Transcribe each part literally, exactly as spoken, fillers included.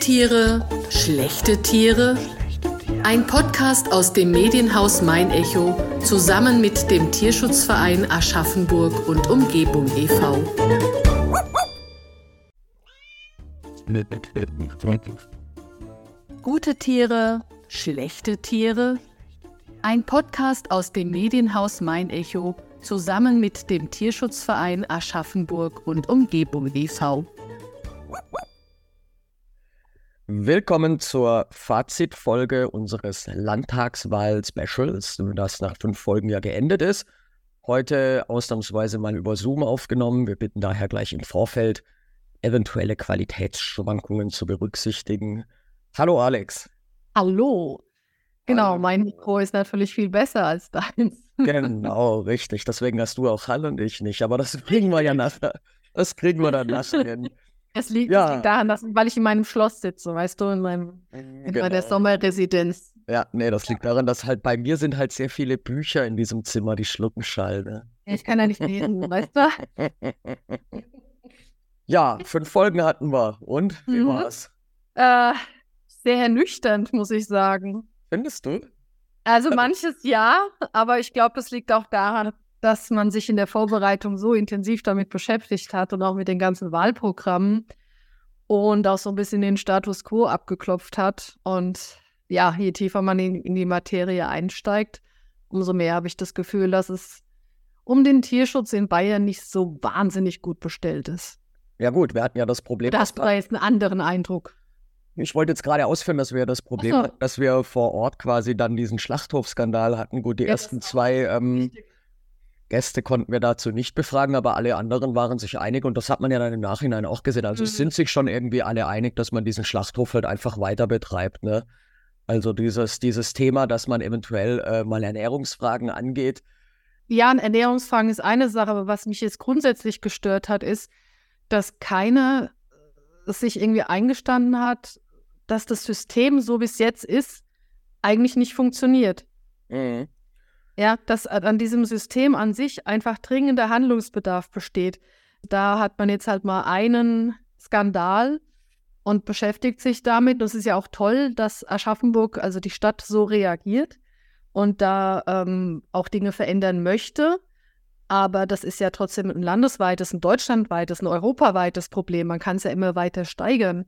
Tiere, schlechte Tiere? Ein Podcast aus dem Medienhaus Mein Echo zusammen mit dem Tierschutzverein Aschaffenburg und Umgebung e V Gute Tiere, schlechte Tiere? Ein Podcast aus dem Medienhaus Mein Echo zusammen mit dem Tierschutzverein Aschaffenburg und Umgebung e V Willkommen zur Fazitfolge unseres Landtagswahl-Specials, das nach fünf Folgen ja geendet ist. Heute ausnahmsweise mal über Zoom aufgenommen. Wir bitten daher gleich im Vorfeld, eventuelle Qualitätsschwankungen zu berücksichtigen. Hallo Alex. Hallo. Genau, Hallo. Mein Mikro ist natürlich viel besser als deins. Genau, richtig. Deswegen hast du auch Hallo und ich nicht. Aber das kriegen wir ja nachher. Das kriegen wir dann nachher hin. Es liegt, ja. es liegt daran, dass, weil ich in meinem Schloss sitze, weißt du, in, meinem, in genau. meiner Sommerresidenz. Ja, nee, das liegt daran, dass halt bei mir sind halt sehr viele Bücher in diesem Zimmer, die schlucken Schall. Ne? Ich kann ja nicht lesen, weißt du? Ja, fünf Folgen hatten wir. Und, wie mhm. war's? Äh, sehr ernüchternd, muss ich sagen. Findest du? Also manches ja, aber ich glaube, das liegt auch daran, dass man sich in der Vorbereitung so intensiv damit beschäftigt hat und auch mit den ganzen Wahlprogrammen und auch so ein bisschen den Status quo abgeklopft hat. Und ja, je tiefer man in, in die Materie einsteigt, umso mehr habe ich das Gefühl, dass es um den Tierschutz in Bayern nicht so wahnsinnig gut bestellt ist. Ja gut, wir hatten ja das Problem. Das war jetzt einen anderen Eindruck. Ich wollte jetzt gerade ausführen, dass wir das Problem so. hatten, dass wir vor Ort quasi dann diesen Schlachthofskandal hatten. Gut, die ja, ersten zwei ähm, Gäste konnten wir dazu nicht befragen, aber alle anderen waren sich einig und das hat man ja dann im Nachhinein auch gesehen. Also mhm. es sind sich schon irgendwie alle einig, dass man diesen Schlachthof halt einfach weiter betreibt, ne? Also dieses, dieses Thema, dass man eventuell äh, mal Ernährungsfragen angeht. Ja, ein Ernährungsfragen ist eine Sache, aber was mich jetzt grundsätzlich gestört hat, ist, dass keiner sich irgendwie eingestanden hat, dass das System, so wie es jetzt ist, eigentlich nicht funktioniert. Mhm. Ja, dass an diesem System an sich einfach dringender Handlungsbedarf besteht. Da hat man jetzt halt mal einen Skandal und beschäftigt sich damit. Das ist ja auch toll, dass Aschaffenburg, also die Stadt, so reagiert und da ähm, auch Dinge verändern möchte. Aber das ist ja trotzdem ein landesweites, ein deutschlandweites, ein europaweites Problem. Man kann es ja immer weiter steigern.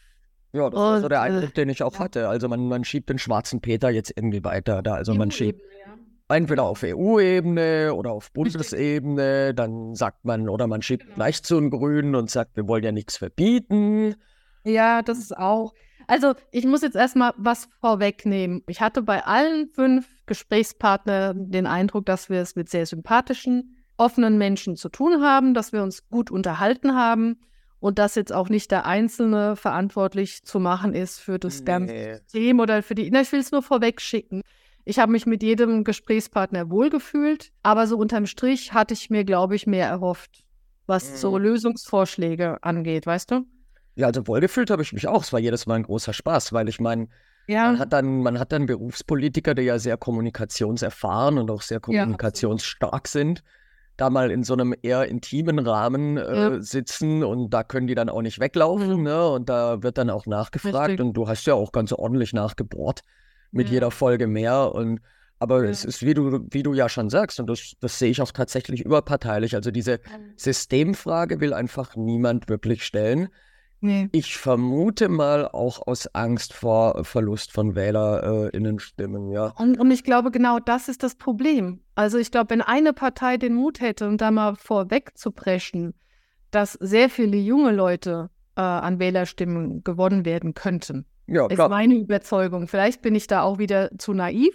Ja, das war so der Eindruck, den ich auch ja. hatte. Also man, man schiebt den schwarzen Peter jetzt irgendwie weiter da. Also man schiebt ja. entweder auf E U-Ebene oder auf Bundesebene, dann sagt man, oder man schiebt genau. gleich zu den Grünen und sagt, wir wollen ja nichts verbieten. Ja, das ist auch. Also ich muss jetzt erstmal was vorwegnehmen. Ich hatte bei allen fünf Gesprächspartnern den Eindruck, dass wir es mit sehr sympathischen, offenen Menschen zu tun haben, dass wir uns gut unterhalten haben und dass jetzt auch nicht der Einzelne verantwortlich zu machen ist für das nee. ganze System oder für die. Na, ich will es nur vorweg schicken. Ich habe mich mit jedem Gesprächspartner wohlgefühlt, aber so unterm Strich hatte ich mir, glaube ich, mehr erhofft, was mhm. so Lösungsvorschläge angeht, weißt du? Ja, also wohlgefühlt habe ich mich auch. Es war jedes Mal ein großer Spaß, weil ich meine, ja. man hat dann, man hat dann Berufspolitiker, die ja sehr kommunikationserfahren und auch sehr kommunikationsstark ja. sind, da mal in so einem eher intimen Rahmen äh, ja. sitzen und da können die dann auch nicht weglaufen, mhm. ne? Und da wird dann auch nachgefragt Richtig. Und du hast ja auch ganz ordentlich nachgebohrt mit ja. jeder Folge mehr und aber ja. es ist, wie du, wie du ja schon sagst, und das, das sehe ich auch tatsächlich überparteilich, also diese mhm. Systemfrage will einfach niemand wirklich stellen. Nee. Ich vermute mal auch aus Angst vor Verlust von WählerInnen-Stimmen, ja. Und, und ich glaube, genau das ist das Problem. Also ich glaube, wenn eine Partei den Mut hätte, um da mal vorweg zu preschen, dass sehr viele junge Leute äh, an Wählerstimmen gewonnen werden könnten, ja, klar. ist meine Überzeugung. Vielleicht bin ich da auch wieder zu naiv,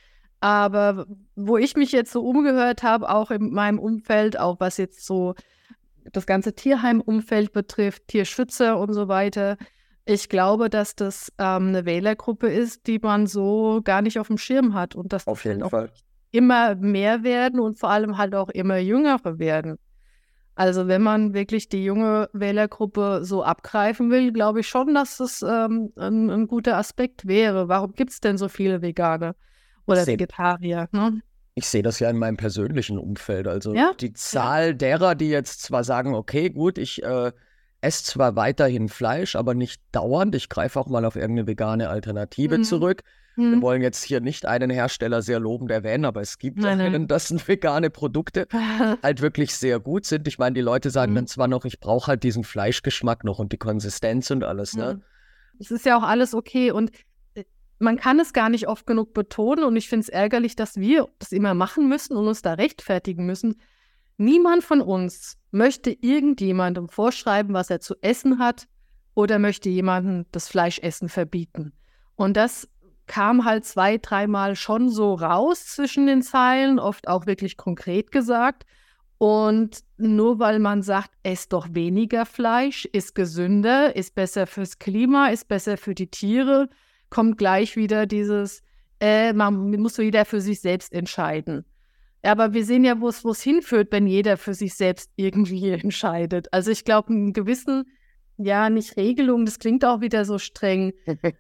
aber wo ich mich jetzt so umgehört habe, auch in meinem Umfeld, auch was jetzt so das ganze Tierheimumfeld betrifft, Tierschützer und so weiter. Ich glaube, dass das ähm, eine Wählergruppe ist, die man so gar nicht auf dem Schirm hat und dass auf jeden das Fall immer mehr werden und vor allem halt auch immer jüngere werden. Also wenn man wirklich die junge Wählergruppe so abgreifen will, glaube ich schon, dass das ähm, ein, ein guter Aspekt wäre. Warum gibt es denn so viele Veganer oder Vegetarier? Ne? Ich sehe das ja in meinem persönlichen Umfeld. Also ja? die Zahl ja. derer, die jetzt zwar sagen, okay, gut, ich äh, esse zwar weiterhin Fleisch, aber nicht dauernd. Ich greife auch mal auf irgendeine vegane Alternative mhm. zurück. Mhm. Wir wollen jetzt hier nicht einen Hersteller sehr lobend erwähnen, aber es gibt nein, einen, dessen vegane Produkte halt wirklich sehr gut sind. Ich meine, die Leute sagen mhm. dann zwar noch, ich brauche halt diesen Fleischgeschmack noch und die Konsistenz und alles, ne? Mhm. Es ist ja auch alles okay und man kann es gar nicht oft genug betonen und ich finde es ärgerlich, dass wir das immer machen müssen und uns da rechtfertigen müssen. Niemand von uns möchte irgendjemandem vorschreiben, was er zu essen hat oder möchte jemandem das Fleischessen verbieten. Und das kam halt zwei, dreimal schon so raus zwischen den Zeilen, oft auch wirklich konkret gesagt. Und nur weil man sagt, ess doch weniger Fleisch, ist gesünder, ist besser fürs Klima, ist besser für die Tiere, kommt gleich wieder dieses, äh, man muss so jeder für sich selbst entscheiden. Aber wir sehen ja, wo es hinführt, wenn jeder für sich selbst irgendwie entscheidet. Also ich glaube, einen gewissen, ja, nicht Regelung, das klingt auch wieder so streng,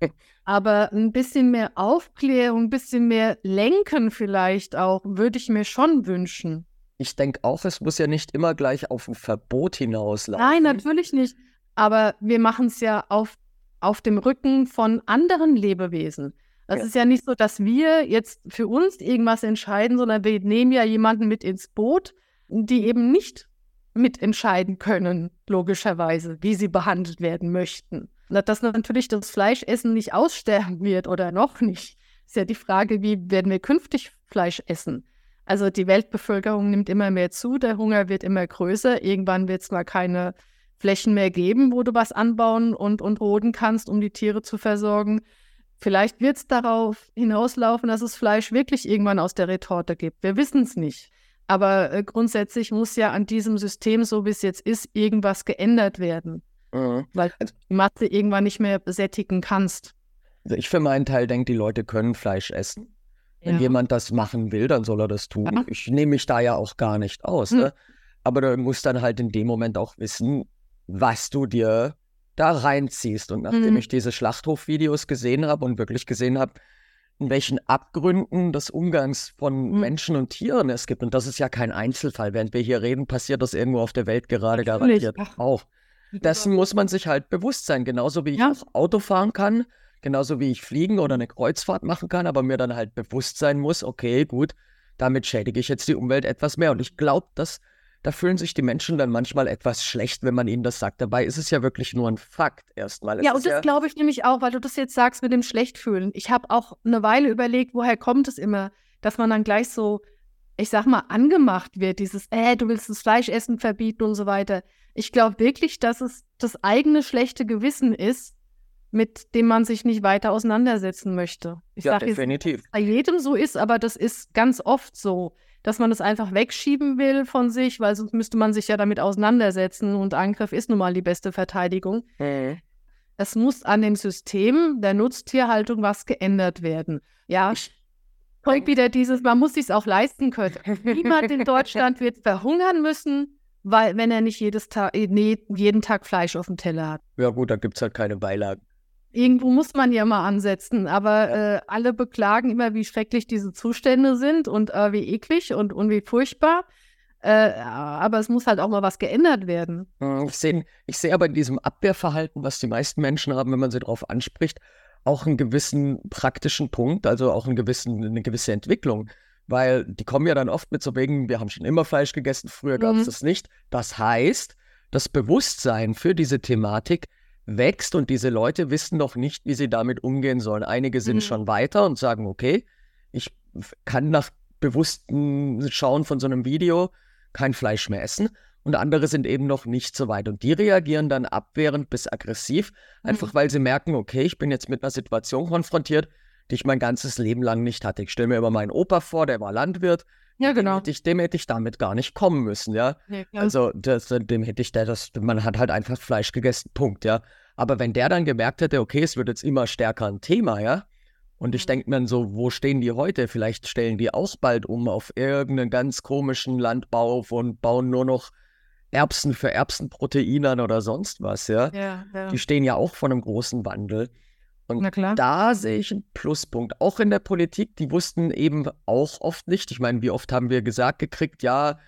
aber ein bisschen mehr Aufklärung, ein bisschen mehr Lenken vielleicht auch, würde ich mir schon wünschen. Ich denke auch, es muss ja nicht immer gleich auf ein Verbot hinauslaufen. Nein, natürlich nicht. Aber wir machen es ja auf, auf dem Rücken von anderen Lebewesen. Es ja. ist ja nicht so, dass wir jetzt für uns irgendwas entscheiden, sondern wir nehmen ja jemanden mit ins Boot, die eben nicht mitentscheiden können, logischerweise, wie sie behandelt werden möchten. Dass natürlich das Fleischessen nicht aussterben wird oder noch nicht, ist ja die Frage, wie werden wir künftig Fleisch essen? Also die Weltbevölkerung nimmt immer mehr zu, der Hunger wird immer größer. Irgendwann wird es mal keine Flächen mehr geben, wo du was anbauen und, und roden kannst, um die Tiere zu versorgen. Vielleicht wird es darauf hinauslaufen, dass es Fleisch wirklich irgendwann aus der Retorte gibt. Wir wissen es nicht. Aber äh, grundsätzlich muss ja an diesem System, so wie es jetzt ist, irgendwas geändert werden. Mhm. Weil du die Masse irgendwann nicht mehr sättigen kannst. Also ich für meinen Teil denke, die Leute können Fleisch essen. Wenn ja. jemand das machen will, dann soll er das tun. Ja. Ich nehme mich da ja auch gar nicht aus. Mhm. Ne? Aber du musst dann halt in dem Moment auch wissen, was du dir da reinziehst. Und nachdem mhm. ich diese Schlachthofvideos gesehen habe und wirklich gesehen habe, in welchen Abgründen des Umgangs von mhm. Menschen und Tieren es gibt. Und das ist ja kein Einzelfall. Während wir hier reden, passiert das irgendwo auf der Welt gerade Natürlich. garantiert Ach. auch. Dessen muss man sich halt bewusst sein. Genauso wie ich ja. auch Auto fahren kann, genauso wie ich fliegen oder eine Kreuzfahrt machen kann, aber mir dann halt bewusst sein muss, okay, gut, damit schädige ich jetzt die Umwelt etwas mehr. Und ich glaube, dass da fühlen sich die Menschen dann manchmal etwas schlecht, wenn man ihnen das sagt. Dabei ist es ja wirklich nur ein Fakt erstmal. Es ja, und das ja glaube ich nämlich auch, weil du das jetzt sagst mit dem Schlechtfühlen. Ich habe auch eine Weile überlegt, woher kommt es immer, dass man dann gleich so, ich sag mal, angemacht wird, dieses, äh, du willst das Fleischessen verbieten und so weiter. Ich glaube wirklich, dass es das eigene schlechte Gewissen ist, mit dem man sich nicht weiter auseinandersetzen möchte. Ich ja, sag definitiv. Jetzt, dass es bei jedem so ist, aber das ist ganz oft so, dass man das einfach wegschieben will von sich, weil sonst müsste man sich ja damit auseinandersetzen und Angriff ist nun mal die beste Verteidigung. Mhm. Es muss an dem System der Nutztierhaltung was geändert werden. Ja, kommt wieder dieses, man muss es auch leisten können. Niemand in Deutschland wird verhungern müssen, weil wenn er nicht jedes Tag, nee, jeden Tag Fleisch auf dem Teller hat. Ja gut, da gibt es halt keine Beilagen. Irgendwo muss man ja mal ansetzen, aber ja. äh, alle beklagen immer, wie schrecklich diese Zustände sind und äh, wie eklig und, und wie furchtbar. Äh, aber es muss halt auch mal was geändert werden. Ich sehe ich seh aber in diesem Abwehrverhalten, was die meisten Menschen haben, wenn man sie darauf anspricht, auch einen gewissen praktischen Punkt, also auch einen gewissen, eine gewisse Entwicklung. Weil die kommen ja dann oft mit so wegen, wir haben schon immer Fleisch gegessen, früher gab es mhm. das nicht. Das heißt, das Bewusstsein für diese Thematik wächst und diese Leute wissen noch nicht, wie sie damit umgehen sollen. Einige sind mhm. schon weiter und sagen, okay, ich kann nach bewusstem Schauen von so einem Video kein Fleisch mehr essen. Und andere sind eben noch nicht so weit. Und die reagieren dann abwehrend bis aggressiv, mhm. einfach weil sie merken, okay, ich bin jetzt mit einer Situation konfrontiert, die ich mein ganzes Leben lang nicht hatte. Ich stelle mir immer meinen Opa vor, der war Landwirt. Ja, genau. Dem hätte ich, dem hätte ich damit gar nicht kommen müssen, ja. ja, ja. Also das, dem hätte ich, das, man hat halt einfach Fleisch gegessen, Punkt, ja. Aber wenn der dann gemerkt hätte, okay, es wird jetzt immer stärker ein Thema, ja, und ich denke mir dann so, wo stehen die heute? Vielleicht stellen die auch bald um auf irgendeinen ganz komischen Landbau und bauen nur noch Erbsen für Erbsenproteinern oder sonst was, ja. Ja, ja. Die stehen ja auch vor einem großen Wandel. Und da sehe ich einen Pluspunkt. Auch in der Politik, die wussten eben auch oft nicht. Ich meine, wie oft haben wir gesagt gekriegt, ja,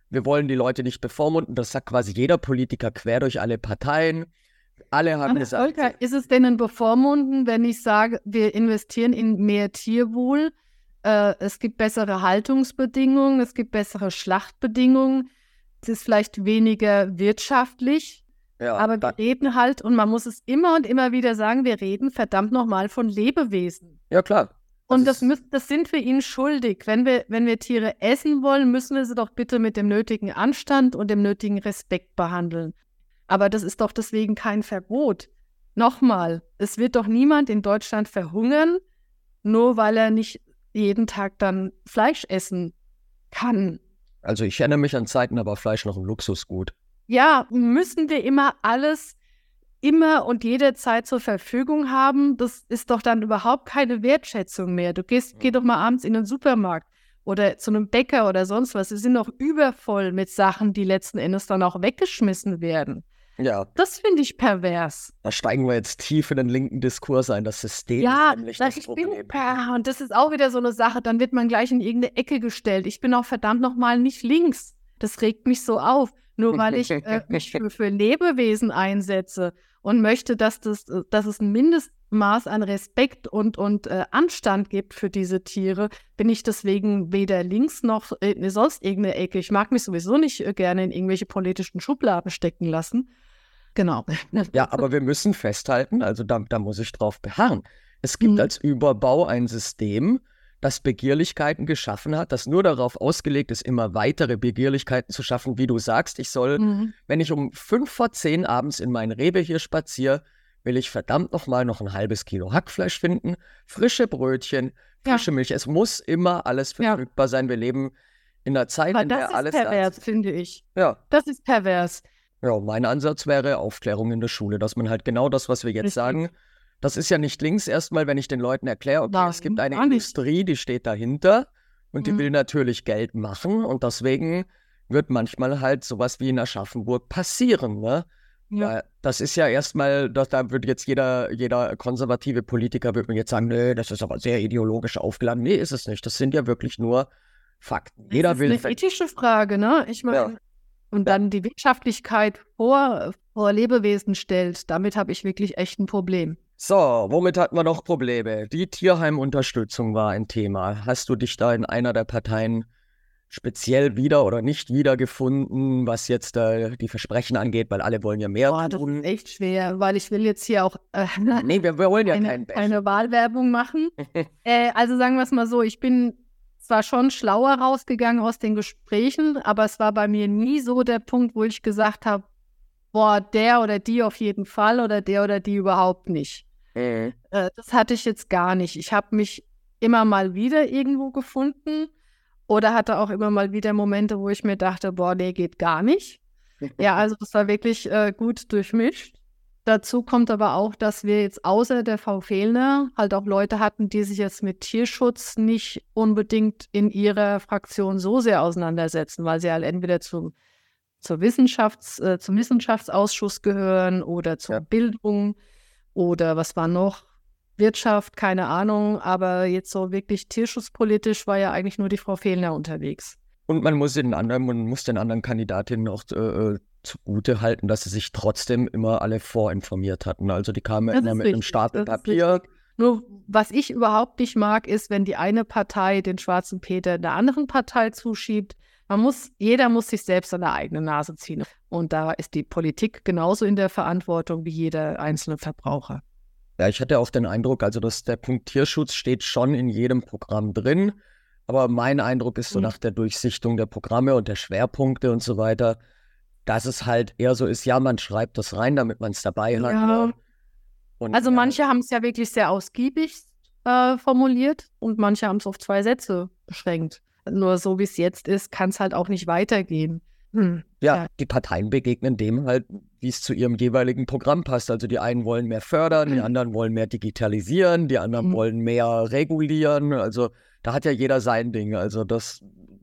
wir wollen die Leute nicht bevormunden. Das sagt quasi jeder Politiker quer durch alle Parteien. Alle haben Aber gesagt. Volker, ist es denn ein Bevormunden, wenn ich sage, wir investieren in mehr Tierwohl, äh, es gibt bessere Haltungsbedingungen, es gibt bessere Schlachtbedingungen, es ist vielleicht weniger wirtschaftlich, Ja, aber wir reden halt, und man muss es immer und immer wieder sagen, wir reden verdammt nochmal von Lebewesen. Ja, klar. Und das, müssen, das sind wir ihnen schuldig. Wenn wir, wenn wir Tiere essen wollen, müssen wir sie doch bitte mit dem nötigen Anstand und dem nötigen Respekt behandeln. Aber das ist doch deswegen kein Verbot. Nochmal, es wird doch niemand in Deutschland verhungern, nur weil er nicht jeden Tag dann Fleisch essen kann. Also ich erinnere mich an Zeiten, da war Fleisch noch ein Luxusgut. Ja, müssen wir immer alles immer und jederzeit zur Verfügung haben? Das ist doch dann überhaupt keine Wertschätzung mehr. Du gehst, geh doch mal abends in den Supermarkt oder zu einem Bäcker oder sonst was. Sie sind noch übervoll mit Sachen, die letzten Endes dann auch weggeschmissen werden. Ja. Das finde ich pervers. Da steigen wir jetzt tief in den linken Diskurs ein. Das System ja, ist nämlich das das ich Problem. Bin, ja, und das ist auch wieder so eine Sache. Dann wird man gleich in irgendeine Ecke gestellt. Ich bin auch verdammt nochmal nicht links. Das regt mich so auf. Nur weil ich äh, mich für, für Lebewesen einsetze und möchte, dass, das, dass es ein Mindestmaß an Respekt und, und äh, Anstand gibt für diese Tiere, bin ich deswegen weder links noch äh, sonst irgendeine Ecke. Ich mag mich sowieso nicht äh, gerne in irgendwelche politischen Schubladen stecken lassen. Genau. Ja, aber wir müssen festhalten, also da, da muss ich drauf beharren. Es gibt Mhm. als Überbau ein System, das Begehrlichkeiten geschaffen hat, das nur darauf ausgelegt ist, immer weitere Begehrlichkeiten zu schaffen, wie du sagst. Ich soll, Mhm. wenn ich um fünf vor zehn abends in mein Rewe hier spaziere, will ich verdammt nochmal noch ein halbes Kilo Hackfleisch finden, frische Brötchen, frische Ja. Milch. Es muss immer alles Ja. verfügbar sein. Wir leben in einer Zeit, Aber in das der ist alles da pervers, ist. finde ich. Ja. Das ist pervers. Ja, mein Ansatz wäre Aufklärung in der Schule, dass man halt genau das, was wir jetzt Richtig. sagen, das ist ja nicht links erstmal, wenn ich den Leuten erkläre, okay, Nein, es gibt eine gar nicht. Industrie, die steht dahinter und die Mhm. will natürlich Geld machen und deswegen wird manchmal halt sowas wie in Aschaffenburg passieren, ne? Ja. Weil das ist ja erstmal, das, da wird jetzt jeder, jeder konservative Politiker wird mir jetzt sagen, nee, das ist aber sehr ideologisch aufgeladen. Nee, ist es nicht. Das sind ja wirklich nur Fakten. Jeder Das ist will eine ver- ethische Frage, ne? Ich meine, Ja. und dann die Wirtschaftlichkeit vor, vor Lebewesen stellt, damit habe ich wirklich echt ein Problem. So, womit hatten wir noch Probleme? Die Tierheimunterstützung war ein Thema. Hast du dich da in einer der Parteien speziell wieder oder nicht wiedergefunden, was jetzt äh, die Versprechen angeht, weil alle wollen ja mehr Boah, das tun? ist echt schwer, weil ich will jetzt hier auch äh, Nee, wir, wir wollen ja keine, keinen Bash. keine Wahlwerbung machen. äh, also sagen wir es mal so, ich bin zwar schon schlauer rausgegangen aus den Gesprächen, aber es war bei mir nie so der Punkt, wo ich gesagt habe, boah, der oder die auf jeden Fall oder der oder die überhaupt nicht. Mhm. Äh, das hatte ich jetzt gar nicht. Ich habe mich immer mal wieder irgendwo gefunden oder hatte auch immer mal wieder Momente, wo ich mir dachte, boah, nee, geht gar nicht. Ja, also das war wirklich äh, gut durchmischt. Dazu kommt aber auch, dass wir jetzt außer der Frau Fehlner halt auch Leute hatten, die sich jetzt mit Tierschutz nicht unbedingt in ihrer Fraktion so sehr auseinandersetzen, weil sie halt entweder zum, zur Wissenschafts-, äh, zum Wissenschaftsausschuss gehören oder zur Ja. Bildung oder was war noch? Wirtschaft, keine Ahnung. Aber jetzt so wirklich tierschutzpolitisch war ja eigentlich nur die Frau Fehlner unterwegs. Und man muss den anderen, man muss den anderen Kandidatinnen auch äh, zugute halten, dass sie sich trotzdem immer alle vorinformiert hatten. Also die kamen Das immer ist mit einem richtig, Stapel das ist Papier. richtig. Nur was ich überhaupt nicht mag, ist, wenn die eine Partei den schwarzen Peter der anderen Partei zuschiebt. Man muss, jeder muss sich selbst an der eigenen Nase ziehen. Und da ist die Politik genauso in der Verantwortung wie jeder einzelne Verbraucher. Ja, ich hatte auch den Eindruck, also dass der Punkt Tierschutz steht schon in jedem Programm drin. Aber mein Eindruck ist so Mhm. nach der Durchsichtung der Programme und der Schwerpunkte und so weiter, dass es halt eher so ist, ja, man schreibt das rein, damit man es dabei hat. Ja. Ne? Und Also ja, manche haben es ja wirklich sehr ausgiebig äh, formuliert und manche haben es auf zwei Sätze beschränkt. Nur so wie es jetzt ist, kann es halt auch nicht weitergehen. Hm. Ja, Ja. die Parteien begegnen dem halt, wie es zu ihrem jeweiligen Programm passt. Also die einen wollen mehr fördern, die Mhm. anderen wollen mehr digitalisieren, die anderen Mhm. wollen mehr regulieren. Also da hat ja jeder sein Ding. Also das,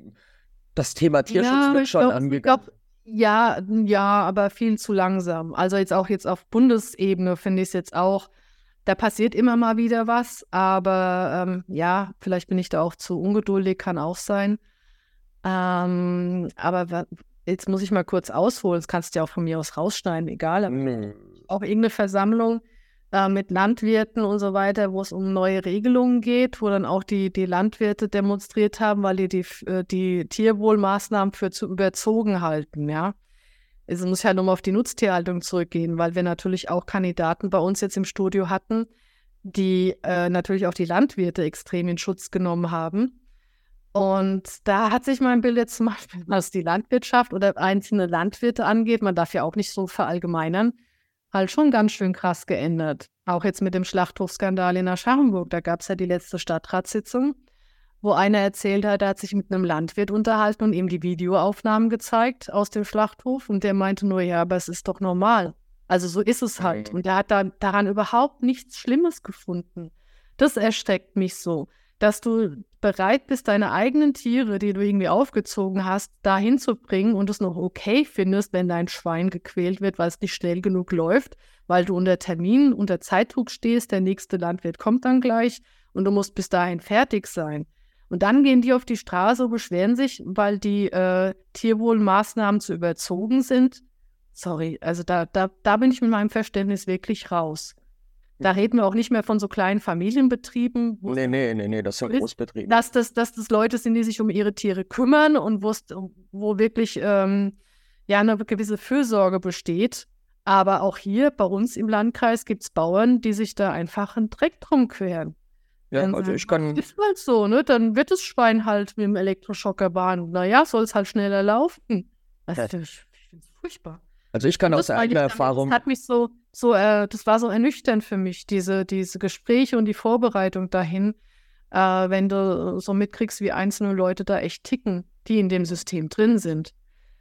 das Thema Tierschutz Ja, wird ich schon glaub, ich angegangen. glaub, ja, ja, aber viel zu langsam. Also jetzt auch jetzt auf Bundesebene finde ich es jetzt auch, da passiert immer mal wieder was, aber ähm, ja, vielleicht bin ich da auch zu ungeduldig, kann auch sein. Ähm, aber jetzt muss ich mal kurz ausholen, das kannst du ja auch von mir aus rausschneiden, egal. Mhm. Auch irgendeine Versammlung äh, mit Landwirten und so weiter, wo es um neue Regelungen geht, wo dann auch die, die Landwirte demonstriert haben, weil die die, die Tierwohlmaßnahmen für zu überzogen halten, ja. Es muss ja nochmal auf die Nutztierhaltung zurückgehen, weil wir natürlich auch Kandidaten bei uns jetzt im Studio hatten, die äh, natürlich auch die Landwirte extrem in Schutz genommen haben. Und da hat sich mein Bild jetzt zum Beispiel, was die Landwirtschaft oder einzelne Landwirte angeht, man darf ja auch nicht so verallgemeinern, halt schon ganz schön krass geändert. Auch jetzt mit dem Schlachthofskandal in Aschaffenburg, da gab es ja die letzte Stadtratssitzung, wo einer erzählt hat, er hat sich mit einem Landwirt unterhalten und ihm die Videoaufnahmen gezeigt aus dem Schlachthof und der meinte nur, ja, aber es ist doch normal. Also so ist es halt. Und er hat da, daran überhaupt nichts Schlimmes gefunden. Das erschreckt mich so, dass du bereit bist, deine eigenen Tiere, die du irgendwie aufgezogen hast, dahin zu bringen und es noch okay findest, wenn dein Schwein gequält wird, weil es nicht schnell genug läuft, weil du unter Termin, unter Zeitdruck stehst, der nächste Landwirt kommt dann gleich und du musst bis dahin fertig sein. Und dann gehen die auf die Straße und beschweren sich, weil die äh, Tierwohlmaßnahmen zu überzogen sind. Sorry, also da, da, da bin ich mit meinem Verständnis wirklich raus. Da reden wir auch nicht mehr von so kleinen Familienbetrieben. Nee, nee, nee, nee, das sind Großbetriebe. Dass das, dass das Leute sind, die sich um ihre Tiere kümmern und wo wirklich ähm, ja, eine gewisse Fürsorge besteht. Aber auch hier bei uns im Landkreis gibt es Bauern, die sich da einfach einen Dreck drum queren. Ja, also ich kann... Das ist halt so, ne? Dann wird das Schwein halt mit dem Elektroschocker behandelt. Naja, soll es halt schneller laufen. Also, ja. Ich finde es furchtbar. Also ich kann aus eigener Erfahrung... Das hat mich so, so äh, das war so ernüchternd für mich, diese, diese Gespräche und die Vorbereitung dahin, äh, wenn du so mitkriegst, wie einzelne Leute da echt ticken, die in dem System drin sind.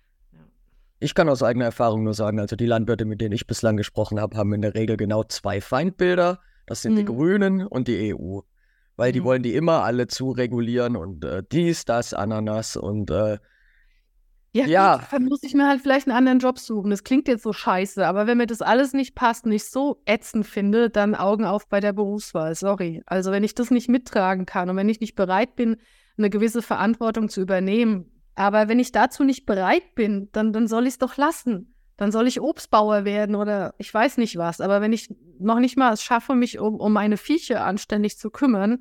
Ich kann aus eigener Erfahrung nur sagen, also die Landwirte, mit denen ich bislang gesprochen habe, haben in der Regel genau zwei Feindbilder. Das sind mhm. die Grünen und die E U. Weil mhm. die wollen die immer alle zuregulieren und äh, dies, das, Ananas und äh, ja, ja. Gut, dann muss ich mir halt vielleicht einen anderen Job suchen. Das klingt jetzt so scheiße, aber wenn mir das alles nicht passt und ich so ätzend finde, dann Augen auf bei der Berufswahl, sorry. Also wenn ich das nicht mittragen kann und wenn ich nicht bereit bin, eine gewisse Verantwortung zu übernehmen, aber wenn ich dazu nicht bereit bin, dann, dann soll ich es doch lassen. Dann soll ich Obstbauer werden oder ich weiß nicht was. Aber wenn ich noch nicht mal es schaffe, mich um, um meine Viecher anständig zu kümmern,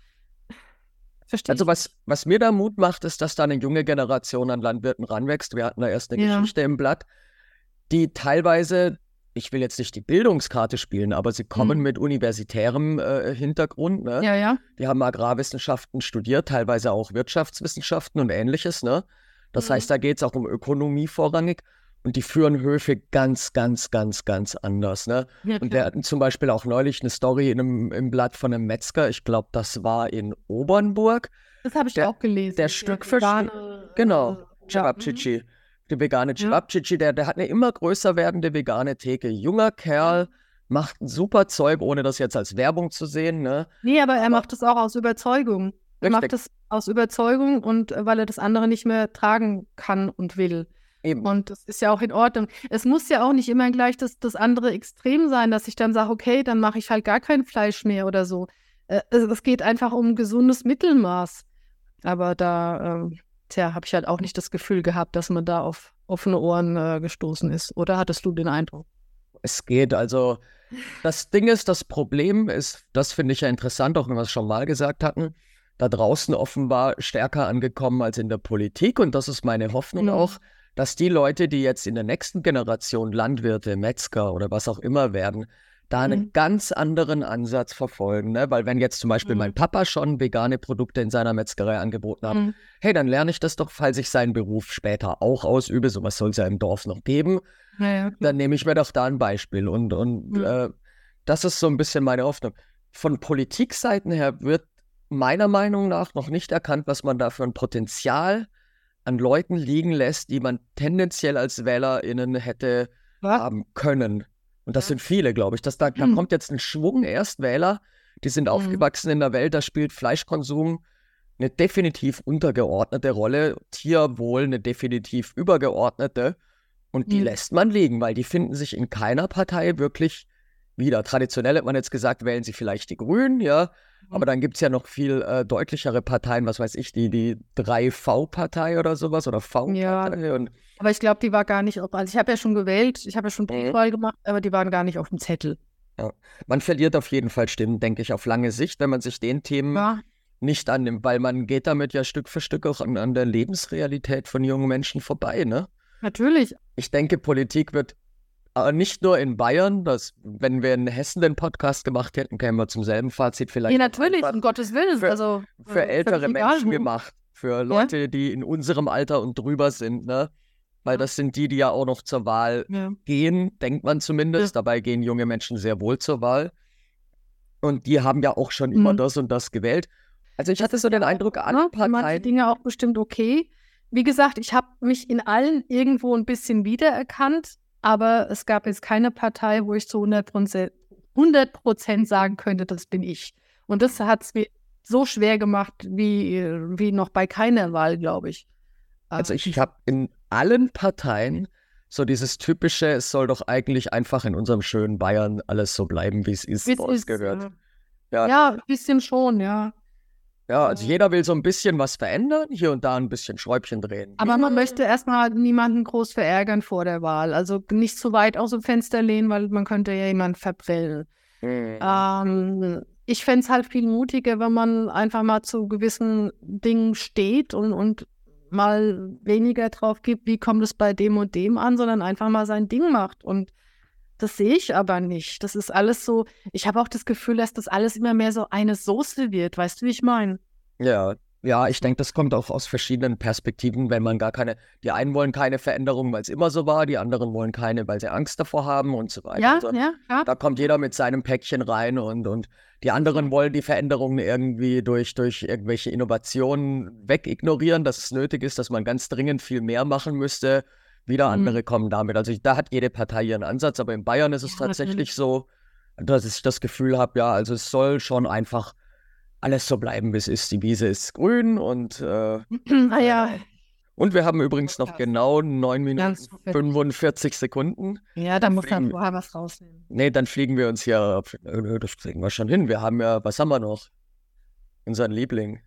verstehe Also was, was mir da Mut macht, ist, dass da eine junge Generation an Landwirten ranwächst. Wir hatten da erst eine ja. Geschichte im Blatt, die teilweise, ich will jetzt nicht die Bildungskarte spielen, aber sie kommen mhm. mit universitärem äh, Hintergrund. Ne? Ja, ja. Die haben Agrarwissenschaften studiert, teilweise auch Wirtschaftswissenschaften und Ähnliches. Ne? Das mhm. heißt, da geht es auch um Ökonomie vorrangig. Und die führen Höfe ganz, ganz, ganz, ganz anders. Ne? Ja, und wir hatten zum Beispiel auch neulich eine Story in einem, im Blatt von einem Metzger. Ich glaube, das war in Obernburg. Das habe ich der, auch gelesen. Der Stück für Genau, Cevapcici. Der vegane Cevapcici, der, der hat eine immer größer werdende vegane Theke. Junger Kerl, macht ein super Zeug, ohne das jetzt als Werbung zu sehen. Ne? Nee, aber er aber, macht es auch aus Überzeugung. Er richtig. macht es aus Überzeugung und äh, weil er das andere nicht mehr tragen kann und will. Eben. Und das ist ja auch in Ordnung. Es muss ja auch nicht immer gleich das, das andere Extrem sein, dass ich dann sage, okay, dann mache ich halt gar kein Fleisch mehr oder so. Äh, es geht einfach um ein gesundes Mittelmaß. Aber da, ähm, tja, habe ich halt auch nicht das Gefühl gehabt, dass man da auf offene Ohren äh, gestoßen ist. Oder hattest du den Eindruck? Es geht, also das Ding ist, das Problem ist, das finde ich ja interessant, auch wenn wir es schon mal gesagt hatten, da draußen offenbar stärker angekommen als in der Politik. Und das ist meine Hoffnung mhm. auch, dass die Leute, die jetzt in der nächsten Generation Landwirte, Metzger oder was auch immer werden, da einen mhm. ganz anderen Ansatz verfolgen. Ne? Weil wenn jetzt zum Beispiel mhm. mein Papa schon vegane Produkte in seiner Metzgerei angeboten hat, mhm. hey, dann lerne ich das doch, falls ich seinen Beruf später auch ausübe, sowas soll es ja im Dorf noch geben, ja, ja, dann nehme ich mir doch da ein Beispiel. Und, und mhm. äh, das ist so ein bisschen meine Hoffnung. Von Politikseiten her wird meiner Meinung nach noch nicht erkannt, was man da für ein Potenzial an Leuten liegen lässt, die man tendenziell als WählerInnen hätte was? haben können. Und das ja. sind viele, glaube ich. Das, da, da hm. kommt jetzt ein Schwung Erstwähler, die sind hm. aufgewachsen in der Welt, da spielt Fleischkonsum eine definitiv untergeordnete Rolle, Tierwohl eine definitiv übergeordnete. Und die hm. lässt man liegen, weil die finden sich in keiner Partei wirklich wieder. Traditionell hat man jetzt gesagt, wählen Sie vielleicht die Grünen, ja. Aber dann gibt es ja noch viel äh, deutlichere Parteien, was weiß ich, die, die drei V-Partei oder sowas oder V-Partei. Ja, und aber ich glaube, die war gar nicht auf, also ich habe ja schon gewählt, ich habe ja schon Briefwahl gemacht, aber die waren gar nicht auf dem Zettel. Ja. Man verliert auf jeden Fall Stimmen, denke ich, auf lange Sicht, wenn man sich den Themen Ja. nicht annimmt, weil man geht damit ja Stück für Stück auch an, an der Lebensrealität von jungen Menschen vorbei, ne? Natürlich. Ich denke, Politik wird äh, nicht nur in Bayern, dass, wenn wir in Hessen den Podcast gemacht hätten, kämen wir zum selben Fazit vielleicht. Ja, natürlich, um Gottes Willen. Für, also, für äh, ältere Menschen egal. gemacht, für Leute, ja? die in unserem Alter und drüber sind, ne? Weil das sind die, die ja auch noch zur Wahl ja. gehen, denkt man zumindest. Ja. Dabei gehen junge Menschen sehr wohl zur Wahl. Und die haben ja auch schon mhm. immer das und das gewählt. Also ich das hatte so den Eindruck, alle Parteien... Manche Dinge auch bestimmt okay. Wie gesagt, ich habe mich in allen irgendwo ein bisschen wiedererkannt, aber es gab jetzt keine Partei, wo ich zu hundert Prozent sagen könnte, das bin ich. Und das hat es mir so schwer gemacht, wie, wie noch bei keiner Wahl, glaube ich. Also ich, ich habe in allen Parteien so dieses typische, es soll doch eigentlich einfach in unserem schönen Bayern alles so bleiben, wie es ist, Wie's was ist, gehört. Ja. ja, ein bisschen schon, ja. Ja, also jeder will so ein bisschen was verändern, hier und da ein bisschen Schräubchen drehen. Aber man möchte erstmal niemanden groß verärgern vor der Wahl. Also nicht zu weit aus dem Fenster lehnen, weil man könnte ja jemanden verbrennen. Mhm. Ähm, ich fände es halt viel mutiger, wenn man einfach mal zu gewissen Dingen steht und, und mal weniger drauf gibt, wie kommt es bei dem und dem an, sondern einfach mal sein Ding macht. Und das sehe ich aber nicht. Das ist alles so, ich habe auch das Gefühl, dass das alles immer mehr so eine Soße wird. Weißt du, wie ich meine? Ja, ja, ich denke, das kommt auch aus verschiedenen Perspektiven, wenn man gar keine, die einen wollen keine Veränderung, weil es immer so war, die anderen wollen keine, weil sie Angst davor haben und so weiter. Ja, also, ja, ja. Da kommt jeder mit seinem Päckchen rein und, und die anderen wollen die Veränderungen irgendwie durch, durch irgendwelche Innovationen wegignorieren, dass es nötig ist, dass man ganz dringend viel mehr machen müsste. Wieder andere mhm. kommen damit. Also ich, da hat jede Partei ihren Ansatz, aber in Bayern ist es ja, tatsächlich natürlich. so, dass ich das Gefühl habe, ja, also es soll schon einfach alles so bleiben, wie es ist. Die Wiese ist grün und äh, ah, ja. und wir haben übrigens noch genau neun Minuten fünfundvierzig Sekunden. Ja, da muss man vorher was rausnehmen. Nee, dann fliegen wir uns hier, das kriegen wir schon hin. Wir haben ja, was haben wir noch? Unseren Liebling.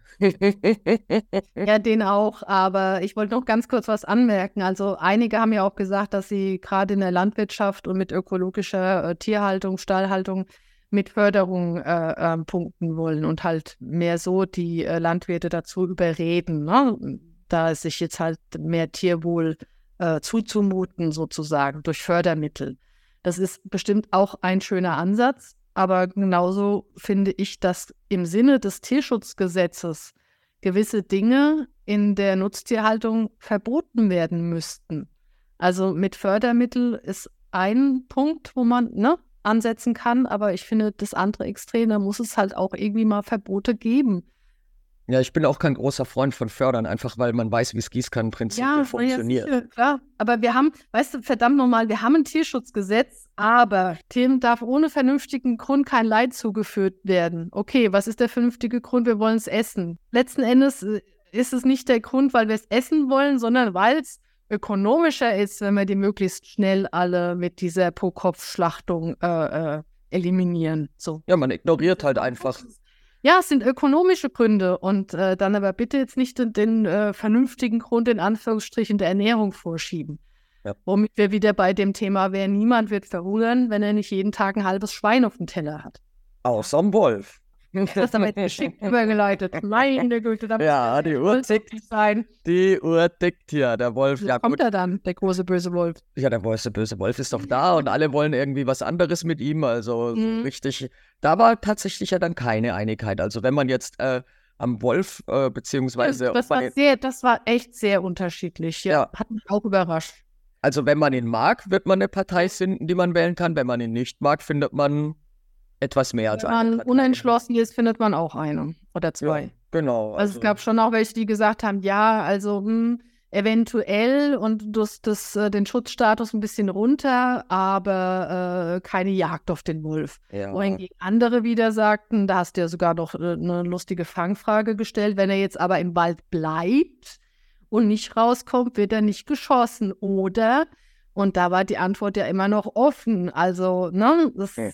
Ja, den auch, aber ich wollte noch ganz kurz was anmerken. Also einige haben ja auch gesagt, dass sie gerade in der Landwirtschaft und mit ökologischer äh, Tierhaltung, Stallhaltung mit Förderung äh, äh, punkten wollen und halt mehr so die äh, Landwirte dazu überreden, ne? Da sich jetzt halt mehr Tierwohl äh, zuzumuten sozusagen durch Fördermittel. Das ist bestimmt auch ein schöner Ansatz. Aber genauso finde ich, dass im Sinne des Tierschutzgesetzes gewisse Dinge in der Nutztierhaltung verboten werden müssten. Also mit Fördermittel ist ein Punkt, wo man ne, ansetzen kann, aber ich finde, das andere Extrem, da muss es halt auch irgendwie mal Verbote geben. Ja, ich bin auch kein großer Freund von Fördern, einfach weil man weiß, wie das Gießkannenprinzip ja, funktioniert. Ja, klar. Aber wir haben, weißt du, verdammt nochmal, wir haben ein Tierschutzgesetz, aber dem darf ohne vernünftigen Grund kein Leid zugefügt werden. Okay, was ist der vernünftige Grund? Wir wollen es essen. Letzten Endes ist es nicht der Grund, weil wir es essen wollen, sondern weil es ökonomischer ist, wenn wir die möglichst schnell alle mit dieser Pro-Kopf-Schlachtung äh, äh, eliminieren. So. Ja, man ignoriert halt einfach. Ja, es sind ökonomische Gründe und äh, dann aber bitte jetzt nicht den, den äh, vernünftigen Grund in Anführungsstrichen der Ernährung vorschieben. Ja. Womit wir wieder bei dem Thema wären, niemand wird verhungern, wenn er nicht jeden Tag ein halbes Schwein auf dem Teller hat. Außer ein Wolf. Das ist damit geschickt übergeleitet. Meine Güte, da muss ja, die Uhr tickt. Sein. Die Uhr tickt hier, der Wolf. Wo ja, kommt gut. er dann, der große böse Wolf? Ja, der große böse Wolf ist doch da und alle wollen irgendwie was anderes mit ihm. Also mhm. so richtig, da war tatsächlich ja dann keine Einigkeit. Also wenn man jetzt äh, am Wolf äh, beziehungsweise... Ja, das, war sehr, das war echt sehr unterschiedlich. Ja, ja. Hat mich auch überrascht. Also wenn man ihn mag, wird man eine Partei finden, die man wählen kann. Wenn man ihn nicht mag, findet man etwas mehr als eine. Wenn man unentschlossen ist, findet man auch eine oder zwei. Ja, genau. Also, also es gab schon auch welche, die gesagt haben, ja, also hm, eventuell und das, das, äh, den Schutzstatus ein bisschen runter, aber äh, keine Jagd auf den Wolf. Ja. Wohingegen andere wieder sagten, da hast du ja sogar noch äh, eine lustige Fangfrage gestellt, wenn er jetzt aber im Wald bleibt und nicht rauskommt, wird er nicht geschossen, oder? Und da war die Antwort ja immer noch offen. Also, ne, das... Okay.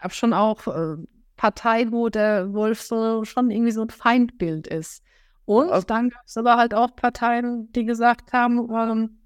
gab schon auch äh, Parteien, wo der Wolf so schon irgendwie so ein Feindbild ist. Und ja. dann gab es aber halt auch Parteien, die gesagt haben, ähm,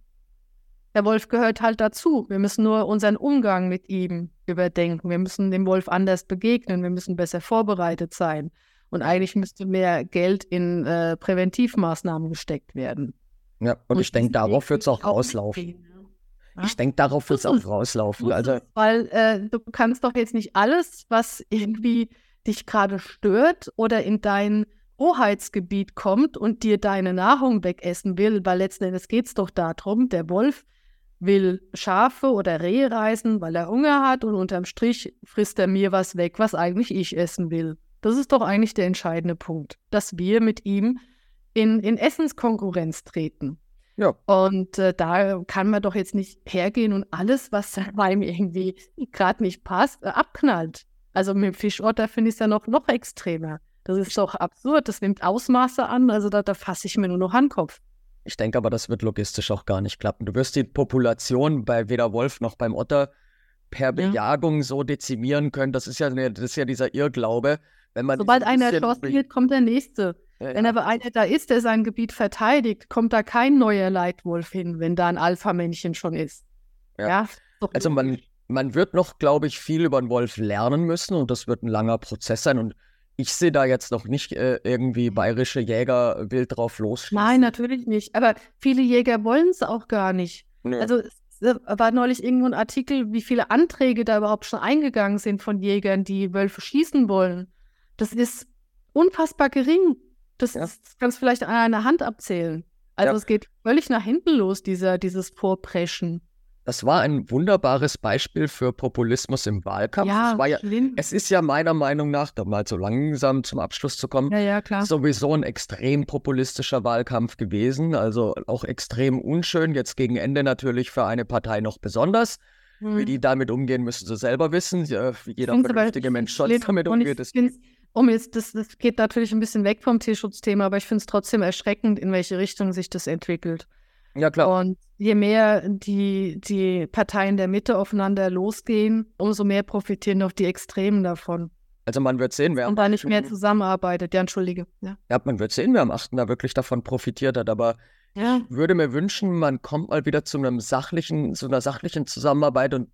der Wolf gehört halt dazu. Wir müssen nur unseren Umgang mit ihm überdenken. Wir müssen dem Wolf anders begegnen. Wir müssen besser vorbereitet sein. Und eigentlich müsste mehr Geld in äh, Präventivmaßnahmen gesteckt werden. Ja, und, und ich denke, darauf wird es auch rauslaufen. Ja? Ich denke, darauf wird es auch rauslaufen. Also, es, weil äh, du kannst doch jetzt nicht alles, was irgendwie dich gerade stört oder in dein Hoheitsgebiet kommt und dir deine Nahrung wegessen will, weil letzten Endes geht es doch darum, der Wolf will Schafe oder Rehe reißen, weil er Hunger hat und unterm Strich frisst er mir was weg, was eigentlich ich essen will. Das ist doch eigentlich der entscheidende Punkt, dass wir mit ihm in, in Essenskonkurrenz treten. Ja. Und äh, da kann man doch jetzt nicht hergehen und alles, was einem irgendwie gerade nicht passt, äh, abknallt. Also mit dem Fischotter finde ich es ja noch, noch extremer. Das ist doch absurd, das nimmt Ausmaße an, also da, da fasse ich mir nur noch an den Kopf. Ich denke aber, das wird logistisch auch gar nicht klappen. Du wirst die Population bei weder Wolf noch beim Otter per Bejagung ja. so dezimieren können. Das ist ja, eine, das ist ja dieser Irrglaube. Wenn man Sobald einer erschossen wird, kommt der Nächste. Ja, wenn ja. aber einer da ist, der sein Gebiet verteidigt, kommt da kein neuer Leitwolf hin, wenn da ein Alpha-Männchen schon ist. Ja. ja also man, man wird noch, glaube ich, viel über den Wolf lernen müssen und das wird ein langer Prozess sein und ich sehe da jetzt noch nicht äh, irgendwie bayerische Jäger wild drauf losschießen. Nein, natürlich nicht. Aber viele Jäger wollen es auch gar nicht. Nee. Also es war neulich irgendwo ein Artikel, wie viele Anträge da überhaupt schon eingegangen sind von Jägern, die Wölfe schießen wollen. Das ist unfassbar gering. Das, ja. ist, das kannst du vielleicht an einer Hand abzählen. Also ja. es geht völlig nach hinten los, dieser, dieses Vorpreschen. Das war ein wunderbares Beispiel für Populismus im Wahlkampf. Ja, es, war ja es ist ja meiner Meinung nach, da mal so langsam zum Abschluss zu kommen, ja, ja, klar. sowieso ein extrem populistischer Wahlkampf gewesen. Also auch extrem unschön. Jetzt gegen Ende natürlich für eine Partei noch besonders. Hm. Wie die damit umgehen, müssen sie selber wissen. Ja, wie jeder vernünftige Mensch sonst damit umgeht. Das, um jetzt, das, das geht natürlich ein bisschen weg vom Tierschutzthema, aber ich finde es trotzdem erschreckend, in welche Richtung sich das entwickelt. Ja, klar. Und je mehr die, die Parteien der Mitte aufeinander losgehen, umso mehr profitieren doch die Extremen davon. Also man wird sehen, wer Und da nicht mehr zusammenarbeitet. Ja, entschuldige. Ja, ja man wird sehen, wer am achten da wirklich davon profitiert hat. Aber ja. ich würde mir wünschen, man kommt mal wieder zu einem sachlichen, zu einer sachlichen Zusammenarbeit und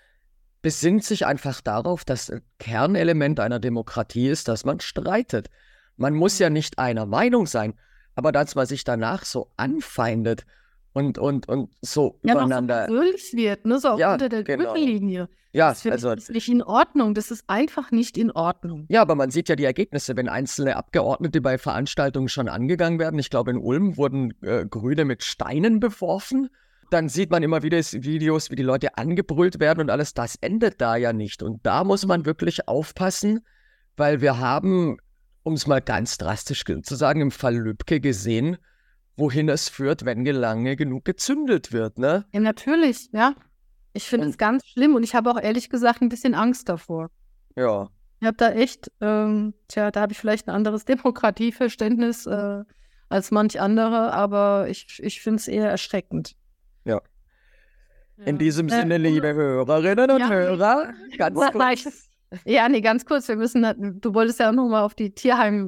besinnt sich einfach darauf, dass ein Kernelement einer Demokratie ist, dass man streitet. Man muss ja nicht einer Meinung sein, aber dass man sich danach so anfeindet und, und, und so ja, übereinander... Ja, so persönlich wird, ne? so ja, unter der genau. Gürtellinie. Ja, das also... ist nicht in Ordnung, das ist einfach nicht in Ordnung. Ja, aber man sieht ja die Ergebnisse, wenn einzelne Abgeordnete bei Veranstaltungen schon angegangen werden. Ich glaube, in Ulm wurden äh, Grüne mit Steinen beworfen. Dann sieht man immer wieder Videos, wie die Leute angebrüllt werden und alles. Das endet da ja nicht. Und da muss man wirklich aufpassen, weil wir haben, um es mal ganz drastisch zu sagen, im Fall Lübcke gesehen, wohin es führt, wenn lange genug gezündelt wird, ne? Ja, natürlich, ja. Ich finde es ganz schlimm und ich habe auch ehrlich gesagt ein bisschen Angst davor. Ja. Ich habe da echt, ähm, tja, da habe ich vielleicht ein anderes Demokratieverständnis äh, als manch andere, aber ich, ich finde es eher erschreckend. Ja. ja. In diesem äh, Sinne, liebe Hörerinnen und ja, Hörer, ganz kurz. Ja, nee, ganz kurz. Wir müssen, du wolltest ja auch nochmal auf die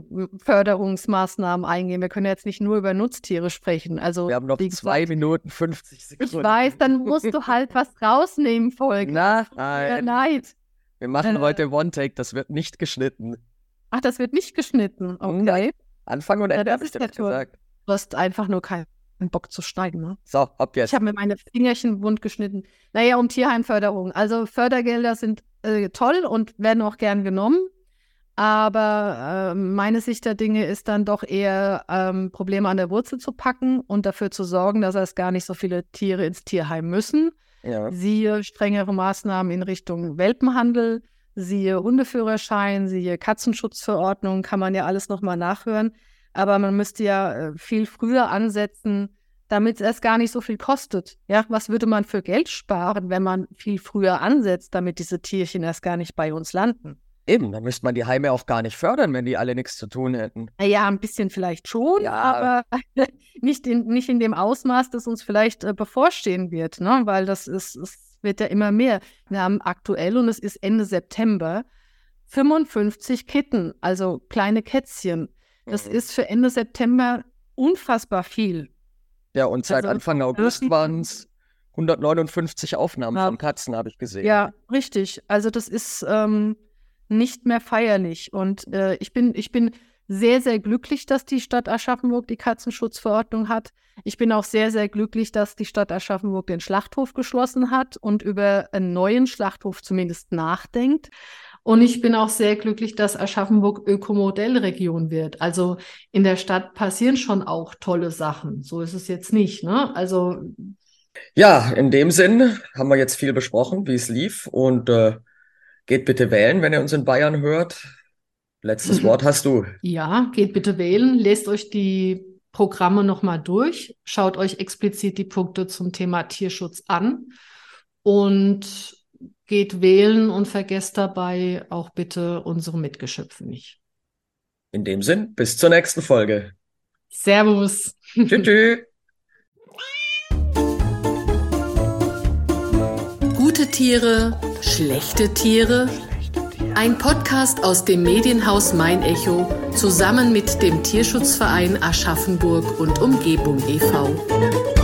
Tierheimförderungsmaßnahmen eingehen. Wir können jetzt nicht nur über Nutztiere sprechen. Also, wir haben noch zwei Minuten fünfzig Sekunden. Ich weiß, dann musst du halt was rausnehmen, Folge. Na, nein. Leid. Wir machen äh, heute One-Take, das wird nicht geschnitten. Ach, das wird nicht geschnitten? Okay. Ja, Anfang und Ende ja, habe ich dir gesagt. Du hast einfach nur keinen Bock zu schneiden, ne? So, ab jetzt. Ich habe mir meine Fingerchen wund geschnitten. Naja, um Tierheimförderung. Also Fördergelder sind äh, toll und werden auch gern genommen. Aber äh, meine Sicht der Dinge ist dann doch eher, ähm, Probleme an der Wurzel zu packen und dafür zu sorgen, dass erst gar nicht so viele Tiere ins Tierheim müssen. Ja. Siehe strengere Maßnahmen in Richtung Welpenhandel, siehe Hundeführerschein, siehe Katzenschutzverordnung, kann man ja alles nochmal nachhören. Aber man müsste ja äh, viel früher ansetzen, damit es erst gar nicht so viel kostet. Ja, was würde man für Geld sparen, wenn man viel früher ansetzt, damit diese Tierchen erst gar nicht bei uns landen? Eben, dann müsste man die Heime auch gar nicht fördern, wenn die alle nichts zu tun hätten. Ja, ein bisschen vielleicht schon, ja. aber nicht in, nicht in dem Ausmaß, das uns vielleicht äh, bevorstehen wird, ne? Weil das ist, ist wird ja immer mehr. Wir haben aktuell, und es ist Ende September, fünfundfünfzig Kitten, also kleine Kätzchen. Das mhm. ist für Ende September unfassbar viel. Ja, und seit also, Anfang August waren es hundertneunundfünfzig Aufnahmen ja. von Katzen, habe ich gesehen. Ja, richtig. Also das ist ähm, nicht mehr feierlich. Und äh, ich bin, ich bin sehr, sehr glücklich, dass die Stadt Aschaffenburg die Katzenschutzverordnung hat. Ich bin auch sehr, sehr glücklich, dass die Stadt Aschaffenburg den Schlachthof geschlossen hat und über einen neuen Schlachthof zumindest nachdenkt. Und ich bin auch sehr glücklich, dass Aschaffenburg Ökomodellregion wird. Also in der Stadt passieren schon auch tolle Sachen. So ist es jetzt nicht, ne? Also ja, in dem Sinn haben wir jetzt viel besprochen, wie es lief. Und äh, geht bitte wählen, wenn ihr uns in Bayern hört. Letztes Wort hast du. Ja, geht bitte wählen. Lest euch die Programme nochmal durch. Schaut euch explizit die Punkte zum Thema Tierschutz an. Und geht wählen und vergesst dabei auch bitte unsere Mitgeschöpfe nicht. In dem Sinn, bis zur nächsten Folge. Servus. Tschüss. Tschüss. Gute Tiere, schlechte Tiere? Ein Podcast aus dem Medienhaus Mein Echo zusammen mit dem Tierschutzverein Aschaffenburg und Umgebung e V